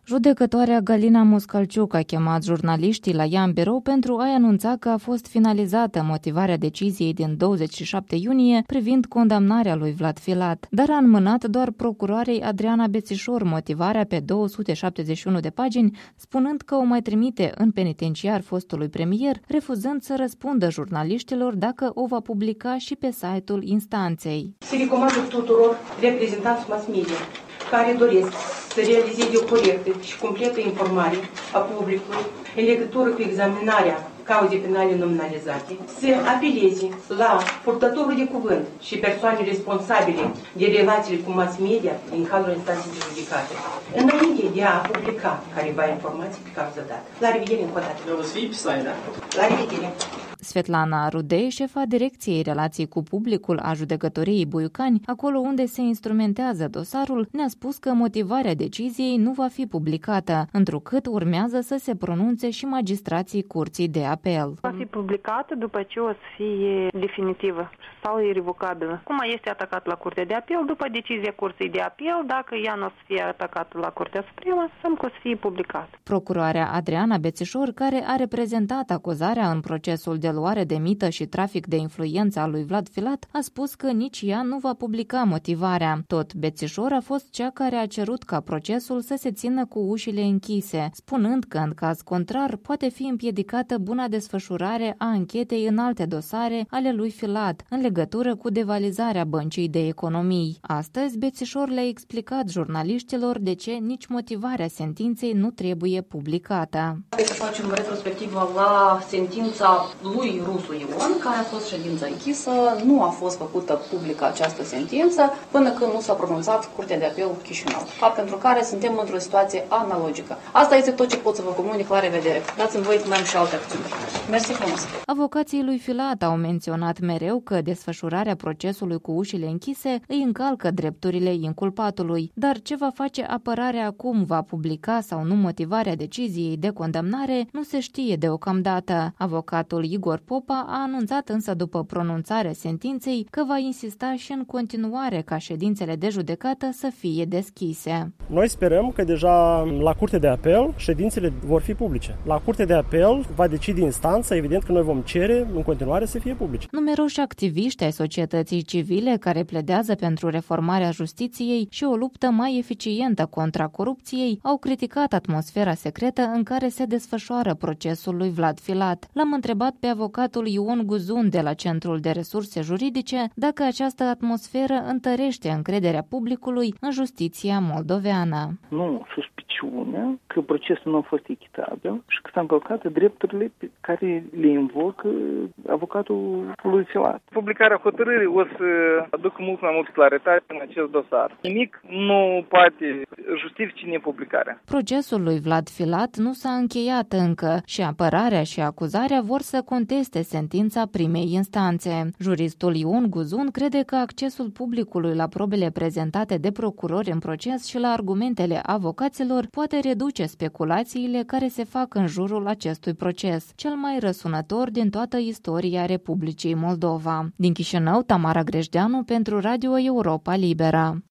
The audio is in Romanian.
Judecătoarea Galina Moscalciuc a chemat jurnaliștii la ea în birou pentru a-i anunța că a fost finalizată motivarea deciziei din 27 iunie privind condamnarea lui Vlad Filat, dar a înmânat doar procuroarei Adriana Bețișor motivarea pe 271 de pagini, spunând că o mai trimite în penitenciar fostului premier, refuzând să răspundă jurnaliștilor dacă o va publica și pe site-ul instanței. Se recomandă tuturor reprezentanți mass media care doresc să realizeze o corectă și completă informare a publicului în legătură cu examinarea cauzei penale nominalizate, să apeleze la purtătorul de cuvânt și persoane responsabile de relațiile cu mass media în cadrul instanței de judecată, înainte de a publica careva informații pe cauza dată. La revedere încă o dată. La revedere. Svetlana Rudei, șefa Direcției Relații cu Publicul a Judecătoriei Buiucani, acolo unde se instrumentează dosarul, ne-a spus că motivarea deciziei nu va fi publicată, întrucât urmează să se pronunțe și magistrații Curții de Apel. Va fi publicată după ce o să fie definitivă sau irrevocabilă. Cum este atacat la Curtea de Apel, după decizia Curții de Apel, dacă ea nu o să fie atacată la Curtea Supremă, înseamnă că o să fie publicat. Procuroarea Adriana Bețișor, care a reprezentat acuzarea în procesul de luare de mită și trafic de influență al lui Vlad Filat, a spus că nici ea nu va publica motivarea. Tot Bețișor a fost cea care a cerut ca procesul să se țină cu ușile închise, spunând că în caz contrar poate fi împiedicată buna desfășurare a anchetei în alte dosare ale lui Filat, în legătură cu devalizarea Băncii de Economii. Astăzi, Bețișor le-a explicat jurnaliștilor de ce nici motivarea sentinței nu trebuie publicată. Să facem retrospectivă la sentința lui Rusu Ion, care a fost ședință închisă, nu a fost făcută publică această sentință până când nu s-a pronunțat Curtea de Apel Chișinău, fapt pentru care suntem într-o situație analogică. Asta este tot ce pot să vă comunic, la revedere. Dați-mi voie că mai am și alte acțiuni. Mersi frumos! Avocații lui Filat au menționat mereu că desfășurarea procesului cu ușile închise îi încalcă drepturile inculpatului, dar ce va face apărarea acum, va publica sau nu motivarea deciziei de condamnare, nu se știe deocamdată. Avocatul Igor Popa a anunțat însă după pronunțarea sentinței că va insista și în continuare ca ședințele de judecată să fie deschise. Noi sperăm că deja la Curtea de Apel ședințele vor fi publice. La Curtea de Apel va decide instanța, evident că noi vom cere în continuare să fie publice. Numeroși activiști ai societății civile care pledează pentru reformarea justiției și o luptă mai eficientă contra corupției au criticat atmosfera secretă în care se desfășoară procesul lui Vlad Filat. L-am întrebat pe avocatul Ion Guzun de la Centrul de Resurse Juridice dacă această atmosferă întărește încrederea publicului în justiția moldoveană. Nu suspiciunea că procesul nu a fost echitabil și că s-au încălcat drepturile pe care le invocă avocatul lui Filat. Publicarea hotărârii o să aducă mult mai multă claritate în acest dosar. Nimic nu poate justifice nepublicarea. Procesul lui Vlad Filat nu s-a încheiat încă și apărarea și acuzarea vor să conteste sentința primei instanțe. Juristul Ion Guzun crede că accesul publicului la probele prezentate de procurori în proces și la argumentele avocaților poate reduce speculațiile care se fac în jurul acestui proces, cel mai răsunător din toată istoria Republicii Moldova. Din Chișinău, Tamara Grejdeanu pentru Radio Europa Liberă.